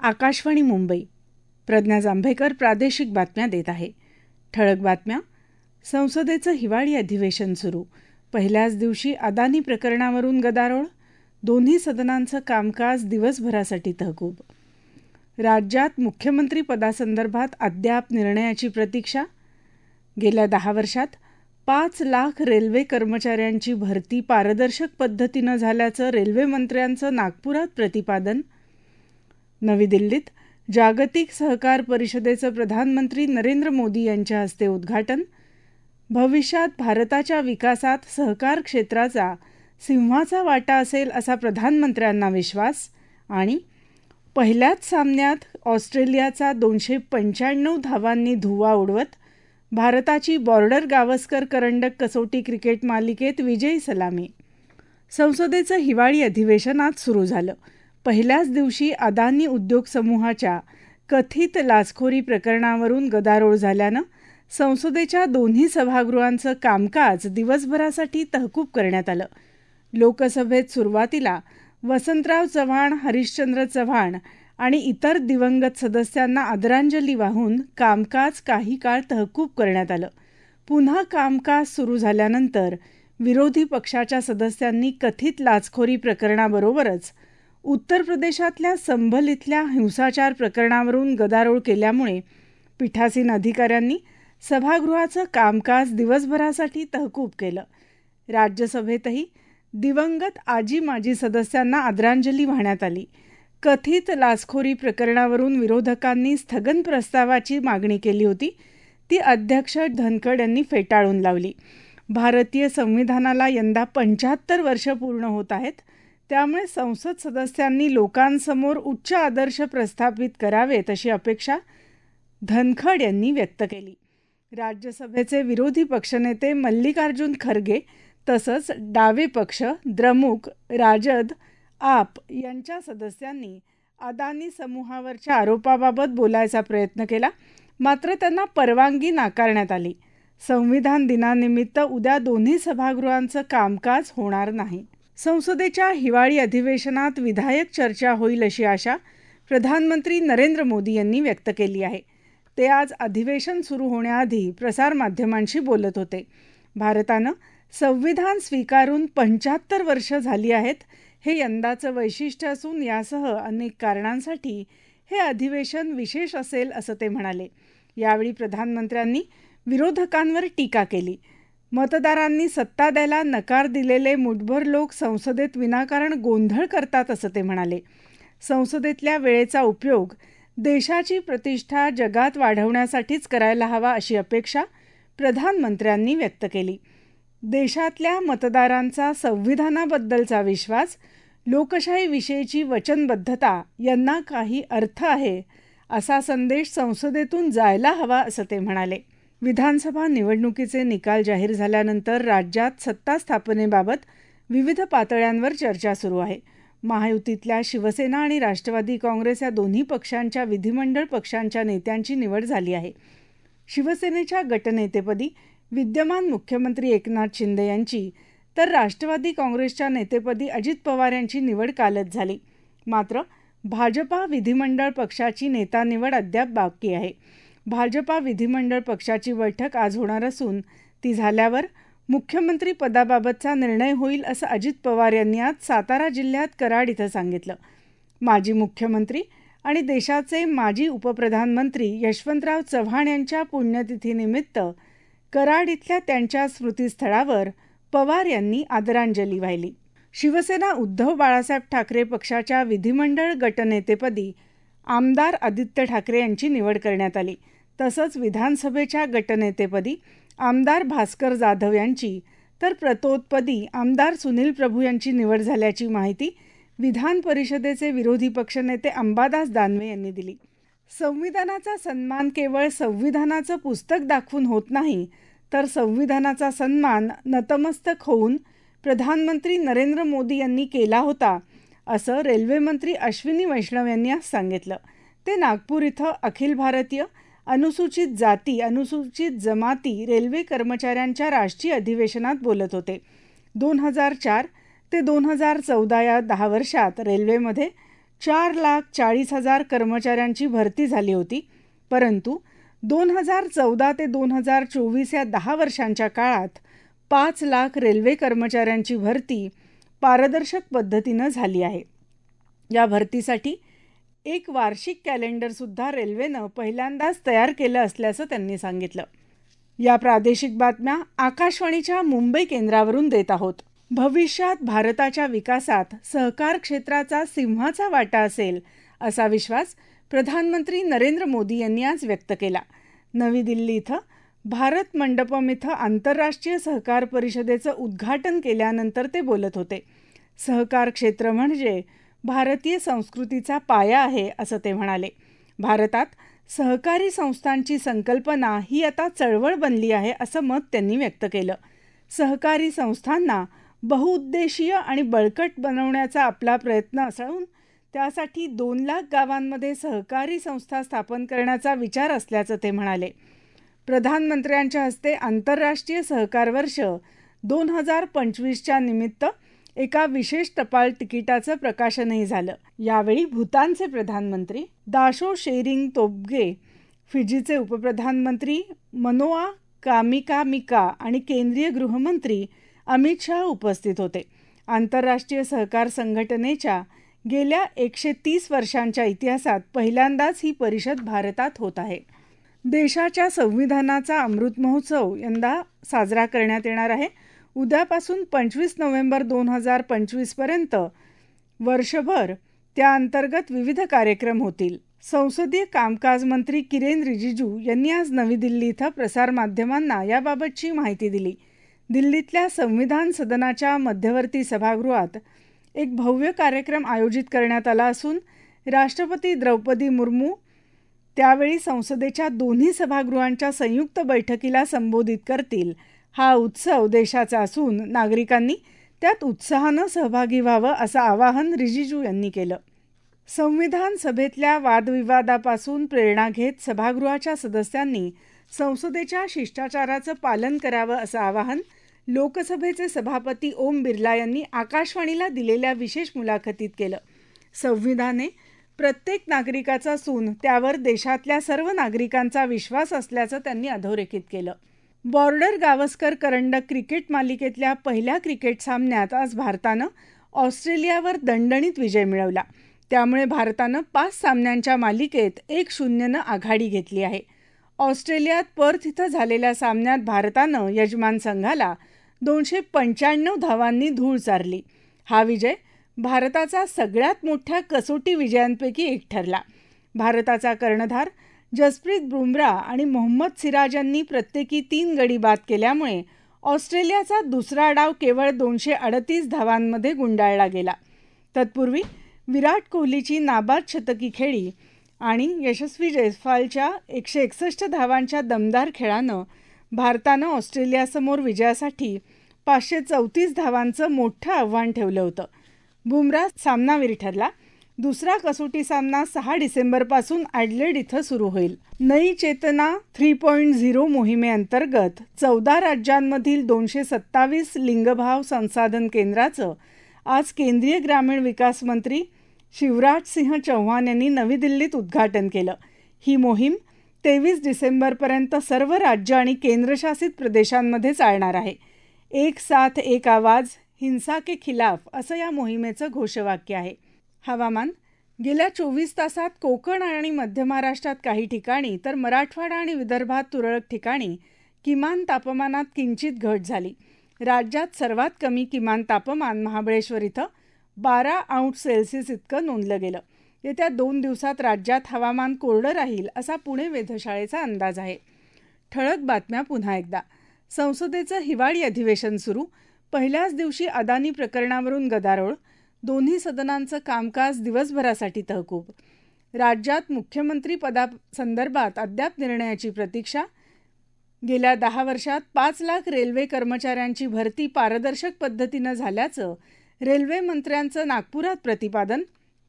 आकाशवाणी मुंबई. प्रज्ञा जांभेकर प्रादेशिक बातम्या देत आहे. ठळक बातम्या. संसदेचं हिवाळी अधिवेशन सुरू. पहिल्याच दिवशी अदानी प्रकरणावरून गदारोळ. दोन्ही सदनांचं कामकाज दिवसभरासाठी तहकूब. राज्यात मुख्यमंत्री पदासंदर्भात अद्याप निर्णयाची प्रतीक्षा. गेल्या 10 वर्षात 5 लाख रेल्वे कर्मचाऱ्यांची भरती पारदर्शक पद्धतीनं झाल्याचं रेल्वेमंत्र्यांचं नागपुरात प्रतिपादन. नवी दिल्लीत जागतिक सहकार परिषदेचं प्रधानमंत्री नरेंद्र मोदी यांच्या हस्ते उद्घाटन. भविष्यात भारताच्या विकासात सहकार क्षेत्राचा सिंहाचा वाटा असेल असा प्रधानमंत्र्यांना विश्वास. आणि पहिल्याच सामन्यात ऑस्ट्रेलियाचा 295 धावांनी धुव्वा उडवत भारताची बॉर्डर गावस्कर करंडक कसोटी क्रिकेट मालिकेत विजयी सलामी. संसदेचं हिवाळी अधिवेशन आज सुरू झालं. पहिल्याच दिवशी अदानी उद्योग समूहाच्या कथित लाचखोरी प्रकरणावरून गदारोळ झाल्यानं संसदेच्या दोन्ही सभागृहांचं कामकाज दिवसभरासाठी तहकूब करण्यात आलं. लोकसभेत सुरुवातीला वसंतराव चव्हाण, हरिश्चंद्र चव्हाण आणि इतर दिवंगत सदस्यांना आदरांजली वाहून कामकाज काही काळ तहकूब करण्यात आलं. पुन्हा कामकाज सुरू झाल्यानंतर विरोधी पक्षाच्या सदस्यांनी कथित लाचखोरी प्रकरणाबरोबरच उत्तर प्रदेशातल्या संभल इथल्या हिंसाचार प्रकरणावरून गदारोळ केल्यामुळे पीठासीन अधिकाऱ्यांनी सभागृहाचं कामकाज दिवसभरासाठी तहकूब केलं. राज्यसभेतही दिवंगत आजी माजी सदस्यांना आदरांजली वाहण्यात आली. कथित लाचखोरी प्रकरणावरून विरोधकांनी स्थगन प्रस्तावाची मागणी केली होती. ती अध्यक्ष धनखड यांनी फेटाळून लावली. भारतीय संविधानाला यंदा 75 वर्ष पूर्ण होत आहेत. त्यामुळे संसद सदस्यांनी लोकांसमोर उच्च आदर्श प्रस्थापित करावेत अशी अपेक्षा धनखड यांनी व्यक्त केली. राज्यसभेचे विरोधी पक्षनेते मल्लिकार्जुन खरगे तसंच डावे पक्ष, द्रमुक, राजद, आप यांच्या सदस्यांनी अदानी समूहावरच्या आरोपाबाबत बोलायचा प्रयत्न केला. मात्र त्यांना परवानगी नाकारण्यात आली. संविधान दिनानिमित्त उद्या दोन्ही सभागृहांचं कामकाज होणार नाही. संसदेच्या हिवाळी अधिवेशनात विधायक चर्चा होईल अशी आशा प्रधानमंत्री नरेंद्र मोदी यांनी व्यक्त केली आहे. ते आज अधिवेशन सुरू होण्याआधी प्रसारमाध्यमांशी बोलत होते. भारतानं संविधान स्वीकारून 75 वर्ष झाली आहेत हे यंदाचं वैशिष्ट्य असून यासह अनेक कारणांसाठी हे अधिवेशन विशेष असेल असं ते म्हणाले. यावेळी प्रधानमंत्र्यांनी विरोधकांवर टीका केली. मतदारांनी सत्ता द्यायला नकार दिलेले मुठभर लोक संसदेत विनाकारण गोंधळ करतात असं ते म्हणाले. संसदेतल्या वेळेचा उपयोग देशाची प्रतिष्ठा जगात वाढवण्यासाठीच करायला हवा अशी अपेक्षा प्रधानमंत्र्यांनी व्यक्त केली. देशातल्या मतदारांचा संविधानाबद्दलचा विश्वास, लोकशाहीविषयीची वचनबद्धता यांना काही अर्थ आहे असा संदेश संसदेतून जायला हवा असं ते म्हणाले. विधानसभा निवडणुकीचे निकाल जाहीर झाल्यानंतर राज्यात सत्ता स्थापनेबाबत विविध पातळ्यांवर चर्चा सुरू आहे. महायुतीतल्या शिवसेना आणि राष्ट्रवादी काँग्रेस या दोन्ही पक्षांच्या विधिमंडळ पक्षांच्या नेत्यांची निवड झाली आहे. शिवसेनेच्या गटनेतेपदी विद्यमान मुख्यमंत्री एकनाथ शिंदे यांची तर राष्ट्रवादी काँग्रेसच्या नेतेपदी अजित पवार यांची निवड कालच झाली. मात्र भाजपा विधिमंडळ पक्षाची नेता निवड अद्याप बाकी आहे. भाजपा विधिमंडळ पक्षाची बैठक आज होणार असून ती झाल्यावर मुख्यमंत्री पदाबाबतचा निर्णय होईल असं अजित पवार यांनी आज सातारा जिल्ह्यात कराड इथं सांगितलं. माजी मुख्यमंत्री आणि देशाचे माजी उपप्रधानमंत्री यशवंतराव चव्हाण यांच्या पुण्यतिथीनिमित्त कराड इथल्या त्यांच्या स्मृतीस्थळावर पवार यांनी आदरांजली वाहिली. शिवसेना उद्धव बाळासाहेब ठाकरे पक्षाच्या विधिमंडळ गटनेतेपदी आमदार आदित्य ठाकरे यांची निवड करण्यात आली. तसंच विधानसभेच्या गटनेतेपदी आमदार भास्कर जाधव यांची तर प्रतोदपदी आमदार सुनील प्रभू यांची निवड झाल्याची माहिती विधान परिषदेचे विरोधी पक्षनेते अंबादास दानवे यांनी दिली. संविधानाचा सन्मान केवळ संविधानाचं पुस्तक दाखवून होत नाही, तर संविधानाचा सन्मान नतमस्तक होऊन प्रधानमंत्री नरेंद्र मोदी यांनी केला होता असं रेल्वेमंत्री अश्विनी वैष्णव यांनी आज सांगितलं. ते नागपूर इथं अखिल भारतीय अनुसूचित जाती अनुसूचित जमाती रेल्वे कर्मचाऱ्यांच्या राष्ट्रीय अधिवेशनात बोलत होते. 2004 ते 2014 या 10 वर्षात रेल्वेमध्ये 4,40,000 कर्मचाऱ्यांची भरती झाली होती, परंतु 2014 ते 2024 या 10 वर्षांच्या काळात 5 लाख रेल्वे कर्मचाऱ्यांची भरती पारदर्शक पद्धतीनं झाली आहे. या भरतीसाठी एक वार्षिक कॅलेंडरसुद्धा रेल्वेनं पहिल्यांदाच तयार केलं असल्याचं त्यांनी सांगितलं. या प्रादेशिक बातम्या आकाशवाणीच्या मुंबई केंद्रावरून देत आहोत. भविष्यात भारताच्या विकासात सहकार क्षेत्राचा सिंहाचा वाटा असेल असा विश्वास प्रधानमंत्री नरेंद्र मोदी यांनी आज व्यक्त केला. नवी दिल्ली इथं भारत मंडपम इथं आंतरराष्ट्रीय सहकार परिषदेचं उद्घाटन केल्यानंतर ते बोलत होते. सहकार क्षेत्र म्हणजे भारतीय संस्कृतीचा पाया आहे असं ते म्हणाले. भारतात सहकारी संस्थांची संकल्पना ही आता चळवळ बनली आहे असं मत त्यांनी व्यक्त केलं. सहकारी संस्थांना बहुउद्देशीय आणि बळकट बनवण्याचा आपला प्रयत्न असून त्यासाठी 2 लाख गावांमध्ये सहकारी संस्था स्थापन करण्याचा विचार असल्याचं ते म्हणाले. प्रधानमंत्र्यांच्या हस्ते आंतरराष्ट्रीय सहकार वर्ष 2025च्या निमित्त एका विशेष टपाल तिकिटाचं प्रकाशनही झालं. यावेळी भूतानचे प्रधानमंत्री दाशो शेरिंग तोब्गे, फिजीचे उपप्रधानमंत्री मनोआ कामिकामिका आणि केंद्रीय गृहमंत्री अमित शाह उपस्थित होते. आंतरराष्ट्रीय सहकार संघटनेच्या गेल्या 130 वर्षांच्या इतिहासात पहिल्यांदाच ही परिषद भारतात होत आहे. देशाच्या संविधानाचा अमृत महोत्सव यंदा साजरा करण्यात येणार आहे. उद्यापासून 25 नोव्हेंबर 2025 पर्यंत वर्षभर त्या अंतर्गत विविध कार्यक्रम होतील. संसदीय कामकाज मंत्री किरेन रिजिजू यांनी आज नवी दिल्ली इथं प्रसारमाध्यमांना याबाबतची माहिती दिली. दिल्लीतल्या संविधान सदनाच्या मध्यवर्ती सभागृहात एक भव्य कार्यक्रम आयोजित करण्यात आला असून राष्ट्रपती द्रौपदी मुर्मू त्यावेळी संसदेच्या दोन्ही सभागृहांच्या संयुक्त बैठकीला संबोधित करतील. हा उत्सव देशाचा असून नागरिकांनी त्यात उत्साहानं सहभागी व्हावं असं आवाहन रिजिजू यांनी केलं. संविधान सभेतल्या वादविवादापासून प्रेरणा घेत सभागृहाच्या सदस्यांनी संसदेच्या शिष्टाचाराचं पालन करावं असं आवाहन लोकसभेचे सभापती ओम बिर्ला यांनी आकाशवाणीला दिलेल्या विशेष मुलाखतीत केलं. संविधान हे प्रत्येक नागरिकाचा असून त्यावर देशातल्या सर्व नागरिकांचा विश्वास असल्याचं त्यांनी अधोरेखित केलं. बॉर्डर गावस्कर करंडक क्रिकेट मालिकेतल्या पहिल्या क्रिकेट सामन्यात आज भारतानं ऑस्ट्रेलियावर दणदणीत विजय मिळवला. त्यामुळे भारतानं 5 सामन्यांच्या मालिकेत 1-0नं आघाडी घेतली आहे. ऑस्ट्रेलियात पर्थ इथं झालेल्या सामन्यात भारतानं यजमान संघाला 295 धावांनी धूळ चारली. हा विजय भारताचा सगळ्यात मोठ्या कसोटी विजयांपैकी एक ठरला. भारताचा कर्णधार जसप्रीत बुमराह आणि मोहम्मद सिराज यांनी प्रत्येकी 3 गडी बाद केल्यामुळे ऑस्ट्रेलियाचा दुसरा डाव केवळ 238 धावांमध्ये गुंडाळला गेला. तत्पूर्वी विराट कोहलीची नाबाद शतकी खेळी आणि यशस्वी जयस्वालच्या 161 धावांच्या दमदार खेळानं भारतानं ऑस्ट्रेलियासमोर विजयासाठी 534 धावांचं मोठं आव्हान ठेवलं होतं. बुमराह सामनावीर ठरला. दुसरा कसोटी सामना 6 डिसेंबरपासून ॲडलेड इथं सुरू होईल. नई चेतना 3.0 मोहिमेअंतर्गत 14 राज्यांमधील 227 लिंगभाव संसाधन केंद्राचं आज केंद्रीय ग्रामीण विकास मंत्री शिवराज सिंह चौहान यांनी नवी दिल्लीत उद्घाटन केलं. ही मोहीम 23 डिसेंबरपर्यंत सर्व राज्य आणि केंद्रशासित प्रदेशांमध्ये चालणार आहे. एक साथ एक आवाज हिंसा के खिलाफ असं या मोहिमेचं घोषवाक्य आहे. हवामान. गेल्या 24 तासात कोकण आणि मध्य महाराष्ट्रात काही ठिकाणी तर मराठवाडा आणि विदर्भात तुरळक ठिकाणी किमान तापमानात किंचित घट झाली. राज्यात सर्वात कमी किमान तापमान महाबळेश्वर इथं 12 अंश सेल्सिअस इतकं नोंदलं गेलं. येत्या 2 दिवसात राज्यात हवामान कोरडं राहील असा पुणे वेधशाळेचा अंदाज आहे. ठळक बातम्या पुन्हा एकदा. संसदेचं हिवाळी अधिवेशन सुरू. पहिल्याच दिवशी अदानी प्रकरणावरून गदारोळ. दोन्ही सदनांचं कामकाज दिवसभरासाठी तहकूब. राज्यात मुख्यमंत्री पदासंदर्भात अद्याप निर्णयाची प्रतीक्षा. गेल्या 10 वर्षात 5 लाख रेल्वे कर्मचाऱ्यांची भरती पारदर्शक पद्धतीनं झाल्याचं रेल्वे मंत्र्यांचं नागपुरात प्रतिपादन.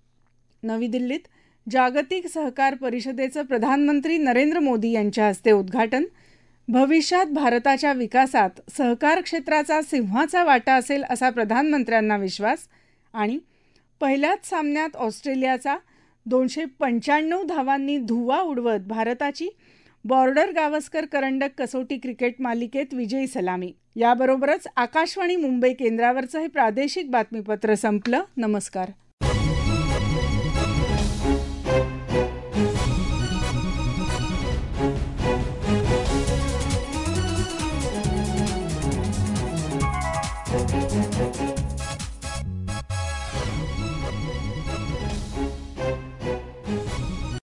नवी दिल्लीत जागतिक सहकार परिषदेचं प्रधानमंत्री नरेंद्र मोदी यांच्या हस्ते उद्घाटन. भविष्यात भारताच्या विकासात सहकार क्षेत्राचा सिंहाचा वाटा असेल असा प्रधानमंत्र्यांना विश्वास. आणि पहिल्याच सामन्यात ऑस्ट्रेलियाचा 295 धावांनी धुव्वा उडवत भारताची बॉर्डर गावस्कर करंडक कसोटी क्रिकेट मालिकेत विजयी सलामी. याबरोबरच आकाशवाणी मुंबई केंद्रावरचं हे प्रादेशिक बातमीपत्र संपलं. नमस्कार.